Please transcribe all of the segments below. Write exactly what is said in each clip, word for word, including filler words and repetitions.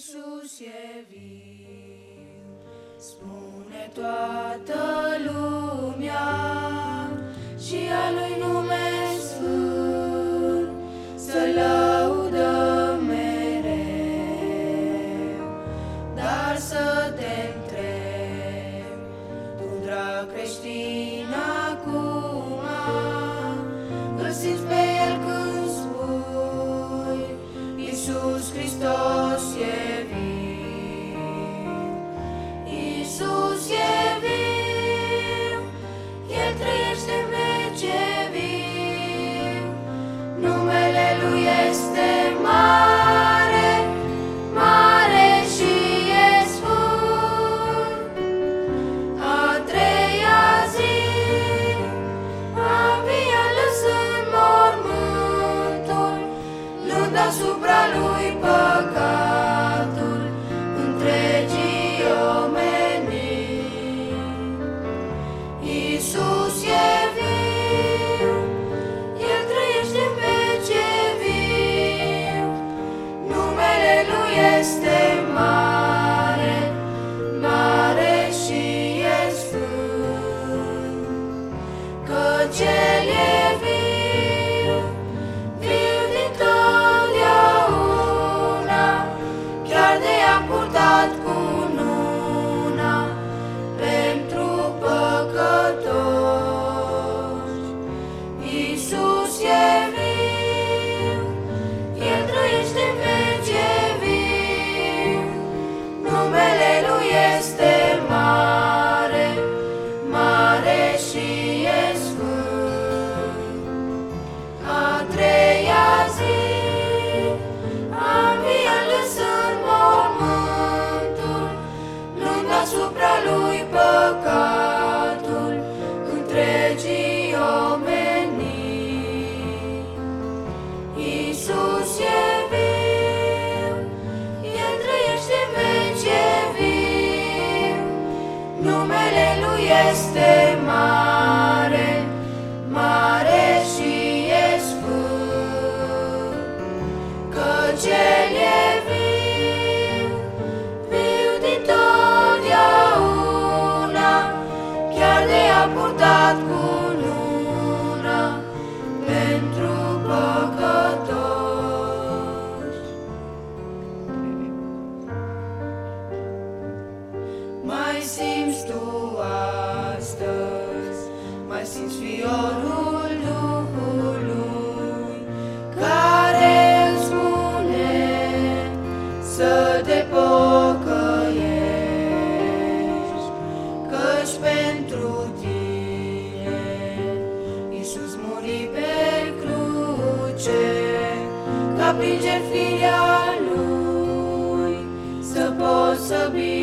Iisus e viu, spune toată lumea, și a Lui nume sfânt să lăudăm mereu. Dar să te întreb, tu, drag creștin, acum îl simți pe El când spui Iisus Hristos e viu, Iisus e viu, El trăiește în veci, e viu, numele Lui este mare, mare și e sfânt. A treia zi a înviat lăsând mormântul, luând asupra Lui păcatul întregii omeniri. Iisus e viu, El trăiește în veci, e viu, numele Lui este mare, mare și e sfânt. Căci El e viu, viu din totdeauna, chiar de a purtat cununa pentru păcătoși. Iisus e viu, El trăiește în veci, e viu, numele Lui este mare, mare și e sfânt. A treia zi a înviat lăsând mormântul, luând asupra Lui păcatul întregii omeniri. Iisus e viu, El trăiește în veci, e viu, numele Lui este mare, mare și e sfânt. Căci El e viu, viu din totdeauna, chiar de a purtat cununa pentru păcătoși. Mai simți tu astăzi, mai simți fiorul Duhului, care îți spune să te pocăiești, căci pentru tine Iisus muri pe cruce, ca prin jertfirea Lui să poți să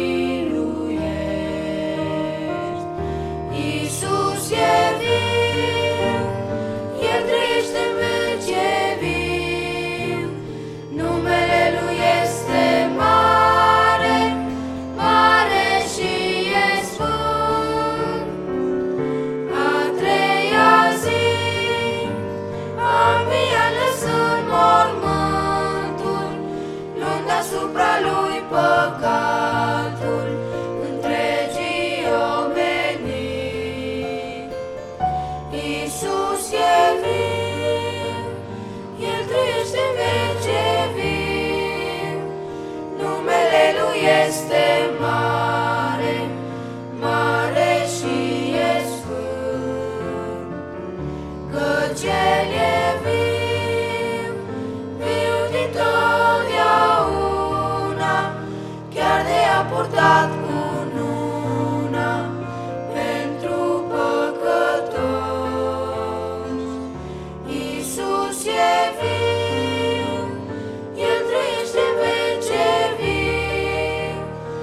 biruiești. Iisus e viu, El trăiește în veci, e viu, numele Lui este mare, mare și e sfânt. A treia zi a înviat lăsând mormântul, luând asupra Lui păcatul întregii omeniri. Iisus e viu, El trăiește în veci, e viu, numele Lui este mare, mare și e sfânt. Căci El e viu, viu din totdeauna, chiar de a purtat cununa pentru păcătoși. Iisus e viu, El trăiește în veci, e viu,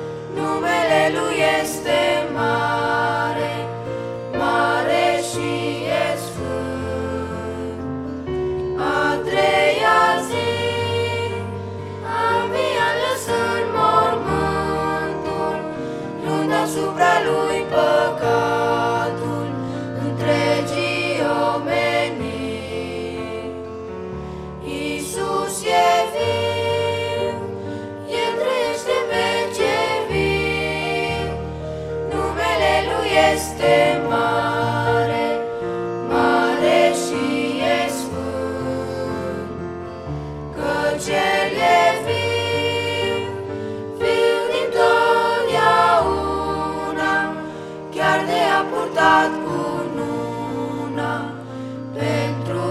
cel e fiu, fiu din totdeauna, chiar de a purtat cununa pentru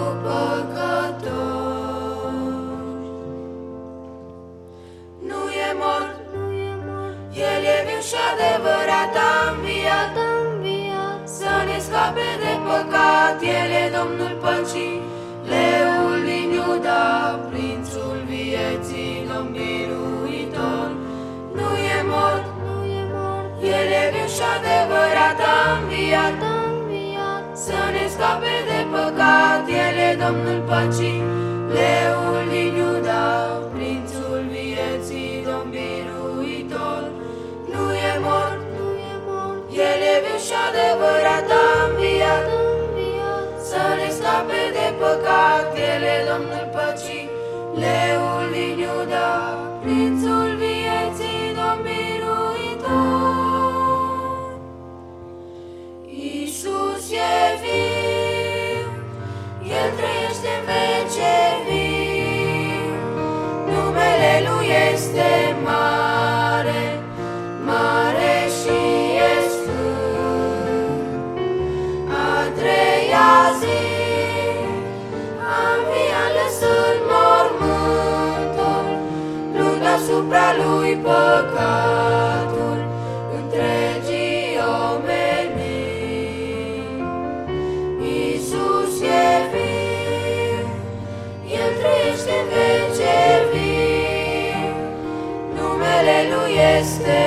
păcătoși. Nu e mort, El e viu și adevărat a înviat, să ne scape de păcat. El e Domnul păcii, leul din Iuda, prințul vieții, Domn biruitor. Nu e mort, El e viu și adevărat a înviat, să ne scape de păcat. El e Domnul păcii, leul din Iuda, prințul vieții, Domn biruitor. Nu e mort, El e viu și adevărat a înviat, să ne scape de păcat. El e Domnul păcii, leul din Iuda, prințul vieții, Domn biruitor. Iisus e viu, El trăiește în vece viu, numele Lui este mare, mare și e sfânt. A treia zi a înviat lăsând mormântul, luând asupra Lui păcatul întregii omeniri. Iisus e viu, El trăiește în vece viu, numele Lui este